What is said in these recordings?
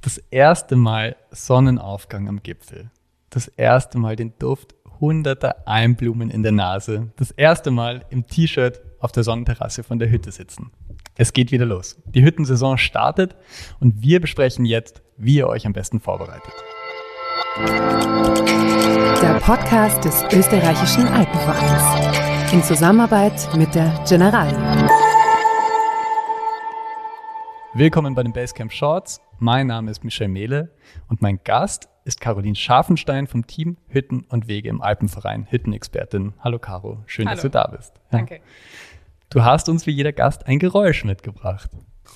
Das erste Mal Sonnenaufgang am Gipfel. Das erste Mal den Duft hunderter Almblumen in der Nase. Das erste Mal im T-Shirt auf der Sonnenterrasse von der Hütte sitzen. Es geht wieder los. Die Hüttensaison startet und wir besprechen jetzt, wie ihr euch am besten vorbereitet. Der Podcast des Österreichischen Alpenvereins in Zusammenarbeit mit der Generali. Willkommen bei den Basecamp Shorts. Mein Name ist Michel Mehle und mein Gast ist Caroline Scharfenstein vom Team Hütten und Wege im Alpenverein, Hüttenexpertin. Hallo Caro, schön, Hallo. dass du da bist. Ja. Danke. Du hast uns wie jeder Gast ein Geräusch mitgebracht.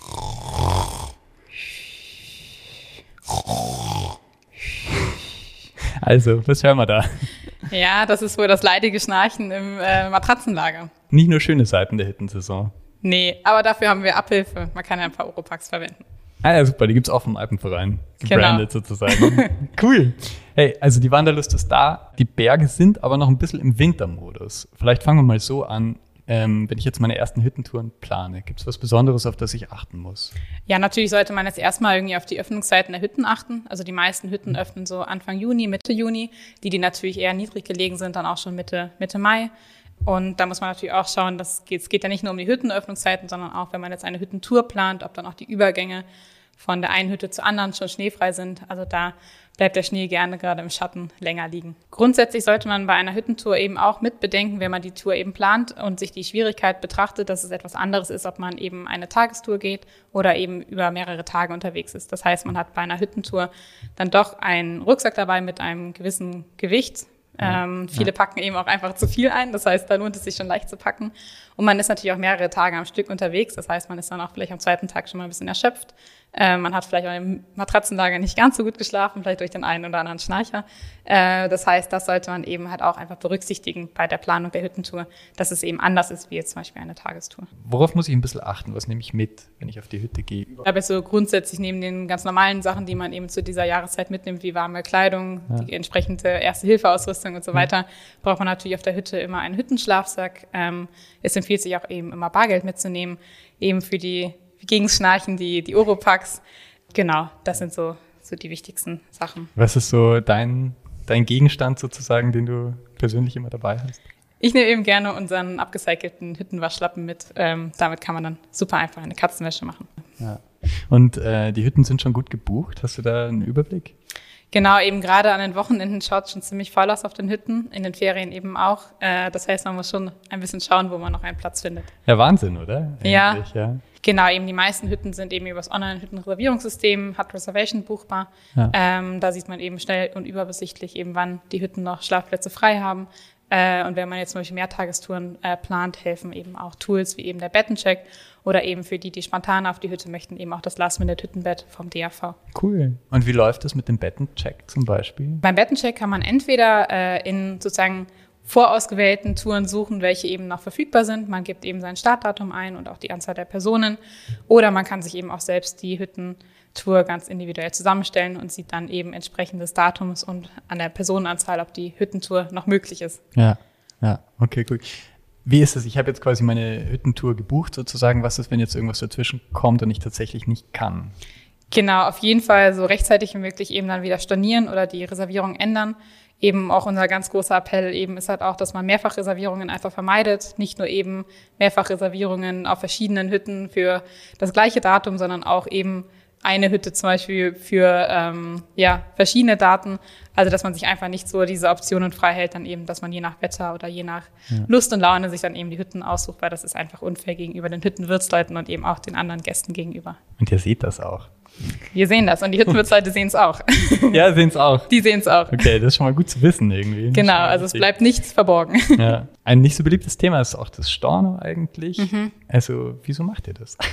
Also, was hören wir da? Ja, das ist wohl das leidige Schnarchen im Matratzenlager. Nicht nur schöne Seiten der Hüttensaison. Nee, aber dafür haben wir Abhilfe. Man kann ja ein paar Oropax verwenden. Ah ja, super, die gibt's auch vom Alpenverein. Gebrandet Genau. sozusagen. Cool. Hey, also die Wanderlust ist da. Die Berge sind aber noch ein bisschen im Wintermodus. Vielleicht fangen wir mal so an. Wenn ich jetzt meine ersten Hüttentouren plane, gibt's was Besonderes, auf das ich achten muss? Ja, natürlich sollte man jetzt erstmal irgendwie auf die Öffnungszeiten der Hütten achten. Also die meisten Hütten öffnen so Anfang Juni, Mitte Juni. Die natürlich eher niedrig gelegen sind, dann auch schon Mitte Mai. Und da muss man natürlich auch schauen, es geht ja nicht nur um die Hüttenöffnungszeiten, sondern auch, wenn man jetzt eine Hüttentour plant, ob dann auch die Übergänge von der einen Hütte zur anderen schon schneefrei sind. Also da bleibt der Schnee gerne gerade im Schatten länger liegen. Grundsätzlich sollte man bei einer Hüttentour eben auch mit bedenken, wenn man die Tour eben plant und sich die Schwierigkeit betrachtet, dass es etwas anderes ist, ob man eben eine Tagestour geht oder eben über mehrere Tage unterwegs ist. Das heißt, man hat bei einer Hüttentour dann doch einen Rucksack dabei mit einem gewissen Gewicht. Viele packen eben auch einfach zu viel ein. Das heißt, da lohnt es sich schon leicht zu packen. Und man ist natürlich auch mehrere Tage am Stück unterwegs. Das heißt, man ist dann auch vielleicht am zweiten Tag schon mal ein bisschen erschöpft. Man hat vielleicht auch im Matratzenlager nicht ganz so gut geschlafen, vielleicht durch den einen oder anderen Schnarcher. Das heißt, das sollte man eben halt auch einfach berücksichtigen bei der Planung der Hüttentour, dass es eben anders ist wie jetzt zum Beispiel eine Tagestour. Worauf muss ich ein bisschen achten? Was nehme ich mit, wenn ich auf die Hütte gehe? Aber so grundsätzlich neben den ganz normalen Sachen, die man eben zu dieser Jahreszeit mitnimmt, wie warme Kleidung, die entsprechende Erste-Hilfe-Ausrüstung und so weiter, braucht man natürlich auf der Hütte immer einen Hüttenschlafsack. Es empfiehlt sich auch eben immer Bargeld mitzunehmen, eben für die gegen Schnarchen, die Oropax. Genau, das sind so die wichtigsten Sachen. Was ist so dein Gegenstand sozusagen, den du persönlich immer dabei hast? Ich nehme eben gerne unseren abgecycelten Hüttenwaschlappen mit. Damit kann man dann super einfach eine Katzenwäsche machen. Ja. Und die Hütten sind schon gut gebucht. Hast du da einen Überblick? Genau, eben gerade an den Wochenenden schaut es schon ziemlich voll aus auf den Hütten, in den Ferien eben auch. Das heißt, man muss schon ein bisschen schauen, wo man noch einen Platz findet. Ja, Wahnsinn, oder? Ja. Ja. Genau, eben die meisten Hütten sind eben über das Online-Hüttenreservierungssystem, Hut Reservation buchbar. Ja. Da sieht man eben schnell und übersichtlich eben, wann die Hütten noch Schlafplätze frei haben. Und wenn man jetzt zum Beispiel Mehrtagestouren plant, helfen eben auch Tools wie eben der Bettencheck oder eben für die spontan auf die Hütte möchten, eben auch das Last-Minute-Hüttenbett vom DAV. Cool. Und wie läuft das mit dem Bettencheck zum Beispiel? Beim Bettencheck kann man entweder in sozusagen vorausgewählten Touren suchen, welche eben noch verfügbar sind. Man gibt eben sein Startdatum ein und auch die Anzahl der Personen. Oder man kann sich eben auch selbst die Hüttentour ganz individuell zusammenstellen und sieht dann eben entsprechend des Datums und an der Personenanzahl, ob die Hüttentour noch möglich ist. Ja, okay, cool. Wie ist es? Ich habe jetzt quasi meine Hüttentour gebucht sozusagen. Was ist, wenn jetzt irgendwas dazwischen kommt und ich tatsächlich nicht kann? Genau, auf jeden Fall so rechtzeitig wie möglich eben dann wieder stornieren oder die Reservierung ändern. Eben auch unser ganz großer Appell eben ist halt auch, dass man Mehrfachreservierungen einfach vermeidet. Nicht nur eben Mehrfachreservierungen auf verschiedenen Hütten für das gleiche Datum, sondern auch eben eine Hütte zum Beispiel für verschiedene Daten. Also dass man sich einfach nicht so diese Optionen frei hält, dann eben, dass man je nach Wetter oder je nach Lust und Laune sich dann eben die Hütten aussucht, weil das ist einfach unfair gegenüber den Hüttenwirtsleuten und eben auch den anderen Gästen gegenüber. Und ihr seht das auch. Wir sehen das und die Hüttenwirtsleute sehen es auch. Ja, sehen es auch. Die sehen es auch. Okay, das ist schon mal gut zu wissen irgendwie. Genau, also es bleibt nichts verborgen. Ja. Ein nicht so beliebtes Thema ist auch das Storno eigentlich. Also, wieso macht ihr das?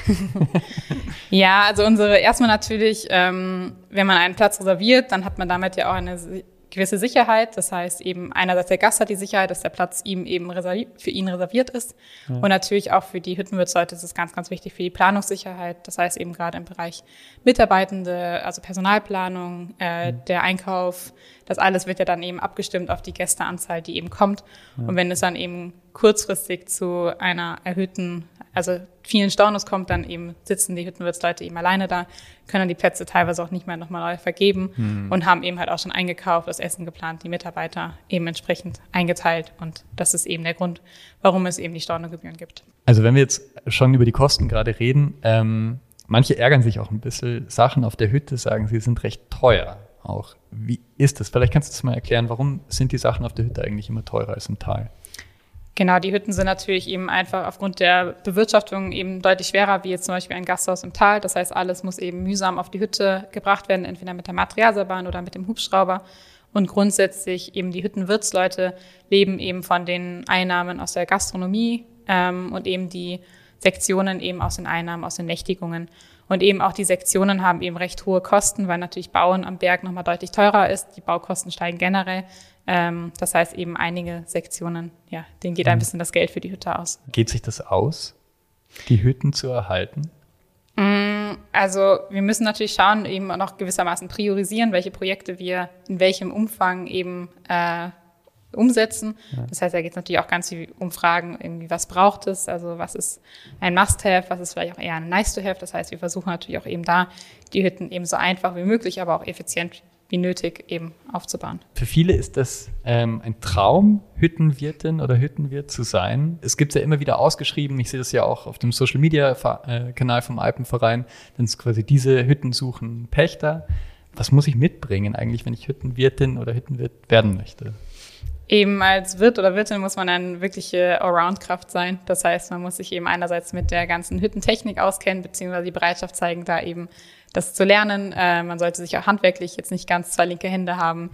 Ja, also erstmal natürlich, wenn man einen Platz reserviert, dann hat man damit ja auch eine gewisse Sicherheit. Das heißt eben einerseits der Gast hat die Sicherheit, dass der Platz ihm eben für ihn reserviert ist. Ja. Und natürlich auch für die Hüttenwirtsleute ist es ganz, ganz wichtig für die Planungssicherheit. Das heißt eben gerade im Bereich Mitarbeitende, also Personalplanung, der Einkauf, das alles wird ja dann eben abgestimmt auf die Gästeanzahl, die eben kommt. Ja. Und wenn es dann eben kurzfristig zu einer erhöhten, also vielen Stornos kommt, dann eben sitzen die Hüttenwirtsleute eben alleine da, können die Plätze teilweise auch nicht mehr nochmal neu vergeben und haben eben halt auch schon eingekauft, das Essen geplant, die Mitarbeiter eben entsprechend eingeteilt. Und das ist eben der Grund, warum es eben die Stornogebühren gibt. Also wenn wir jetzt schon über die Kosten gerade reden, manche ärgern sich auch ein bisschen. Sachen auf der Hütte, sagen sie, sind recht teuer auch. Wie ist das? Vielleicht kannst du das mal erklären, warum sind die Sachen auf der Hütte eigentlich immer teurer als im Tal? Genau, die Hütten sind natürlich eben einfach aufgrund der Bewirtschaftung eben deutlich schwerer, wie jetzt zum Beispiel ein Gasthaus im Tal. Das heißt, alles muss eben mühsam auf die Hütte gebracht werden, entweder mit der Materialseilbahn oder mit dem Hubschrauber. Und grundsätzlich eben die Hüttenwirtsleute leben eben von den Einnahmen aus der Gastronomie und eben die Sektionen eben aus den Einnahmen, aus den Nächtigungen. Und eben auch die Sektionen haben eben recht hohe Kosten, weil natürlich Bauen am Berg nochmal deutlich teurer ist. Die Baukosten steigen generell. Das heißt eben einige Sektionen, ja, denen geht ein bisschen das Geld für die Hütte aus. Geht sich das aus, die Hütten zu erhalten? Also wir müssen natürlich schauen, eben noch gewissermaßen priorisieren, welche Projekte wir in welchem Umfang eben umsetzen. Ja. Das heißt, da geht es natürlich auch ganz viel um Fragen, irgendwie, was braucht es, also was ist ein Must-have, was ist vielleicht auch eher ein Nice-to-have. Das heißt, wir versuchen natürlich auch eben da, die Hütten eben so einfach wie möglich, aber auch effizient wie nötig eben aufzubauen. Für viele ist das ein Traum, Hüttenwirtin oder Hüttenwirt zu sein. Es gibt es ja immer wieder ausgeschrieben, ich sehe das ja auch auf dem Social-Media-Kanal vom Alpenverein, dann ist quasi diese Hütten suchen Pächter. Was muss ich mitbringen eigentlich, wenn ich Hüttenwirtin oder Hüttenwirt werden möchte? Eben als Wirt oder Wirtin muss man eine wirkliche Allround-Kraft sein. Das heißt, man muss sich eben einerseits mit der ganzen Hüttentechnik auskennen, beziehungsweise die Bereitschaft zeigen, da eben das zu lernen. Man sollte sich auch handwerklich jetzt nicht ganz zwei linke Hände haben.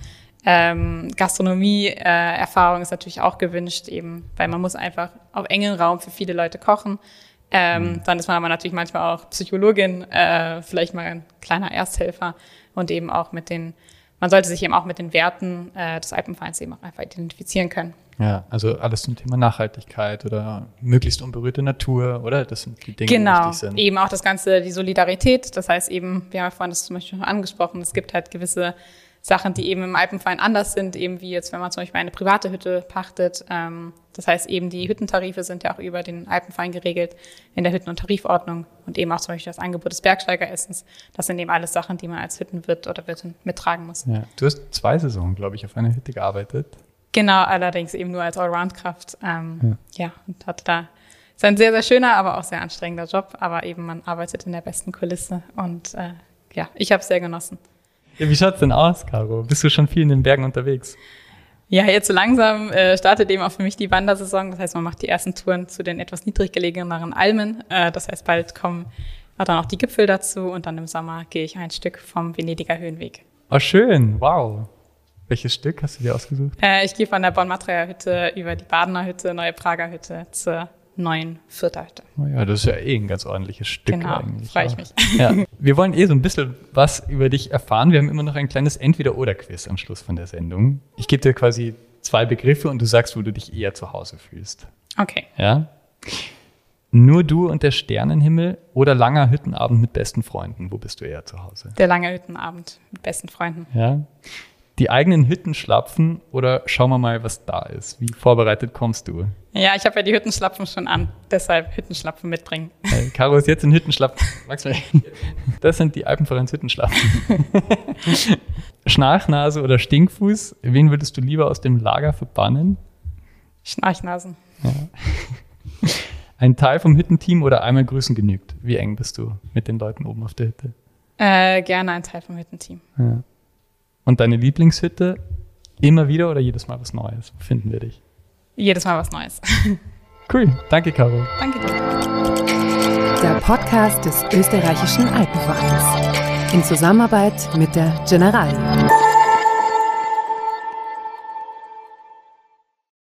Gastronomie-Erfahrung ist natürlich auch gewünscht, eben, weil man muss einfach auf engem Raum für viele Leute kochen. Dann ist man aber natürlich manchmal auch Psychologin, vielleicht mal ein kleiner Ersthelfer und eben auch man sollte sich eben auch mit den Werten des Alpenvereins eben auch einfach identifizieren können. Ja, also alles zum Thema Nachhaltigkeit oder möglichst unberührte Natur, oder? Das sind die Dinge, die wichtig sind. Genau, eben auch das Ganze, die Solidarität. Das heißt eben, wir haben ja vorhin das zum Beispiel schon angesprochen, es gibt halt gewisse Sachen, die eben im Alpenverein anders sind, eben wie jetzt, wenn man zum Beispiel eine private Hütte pachtet. Das heißt eben, die Hüttentarife sind ja auch über den Alpenverein geregelt in der Hütten- und Tarifordnung und eben auch zum Beispiel das Angebot des Bergsteigeressens. Das sind eben alles Sachen, die man als Hüttenwirt oder Wirtin mittragen muss. Ja. Du hast 2 Saisonen, glaube ich, auf einer Hütte gearbeitet. Genau, allerdings eben nur als Allround-Kraft. Ja, und hatte da, ist ein sehr, sehr schöner, aber auch sehr anstrengender Job. Aber eben, man arbeitet in der besten Kulisse und ja, ich habe es sehr genossen. Ja, wie schaut's denn aus, Caro? Bist du schon viel in den Bergen unterwegs? Ja, jetzt so langsam startet eben auch für mich die Wandersaison. Das heißt, man macht die ersten Touren zu den etwas niedrig gelegeneren Almen. Das heißt, bald kommen dann auch die Gipfel dazu und dann im Sommer gehe ich ein Stück vom Venediger Höhenweg. Oh, schön. Wow. Welches Stück hast du dir ausgesucht? Ich gehe von der Bonn-Matraja-Hütte über die Badener Hütte, Neue Prager Hütte zur neuen Fürther Hütte. Oh ja, das ist ja ein ganz ordentliches Stück genau, eigentlich. Freue ich mich. Ja, wir wollen so ein bisschen was über dich erfahren. Wir haben immer noch ein kleines Entweder-oder-Quiz am Schluss von der Sendung. Ich gebe dir quasi 2 Begriffe und du sagst, wo du dich eher zu Hause fühlst. Okay. Ja? Nur du und der Sternenhimmel oder langer Hüttenabend mit besten Freunden? Wo bist du eher zu Hause? Der lange Hüttenabend mit besten Freunden. Ja. Die eigenen Hüttenschlapfen oder schauen wir mal, was da ist? Wie vorbereitet kommst du? Ja, ich habe ja die Hüttenschlapfen schon an, deshalb Hüttenschlapfen mitbringen. Caro ist jetzt in Hüttenschlapfen. Magst du mal? Das sind die Alpenvereins Hüttenschlapfen. Schnarchnase oder Stinkfuß? Wen würdest du lieber aus dem Lager verbannen? Schnarchnasen. Ja. Ein Teil vom Hüttenteam oder einmal grüßen genügt? Wie eng bist du mit den Leuten oben auf der Hütte? Gerne ein Teil vom Hüttenteam. Ja. Und deine Lieblingshütte? Immer wieder oder jedes Mal was Neues? Wo finden wir dich? Jedes Mal was Neues. Cool. Danke, Caro. Danke dir. Der Podcast des Österreichischen Alpenvereins. In Zusammenarbeit mit der Generali.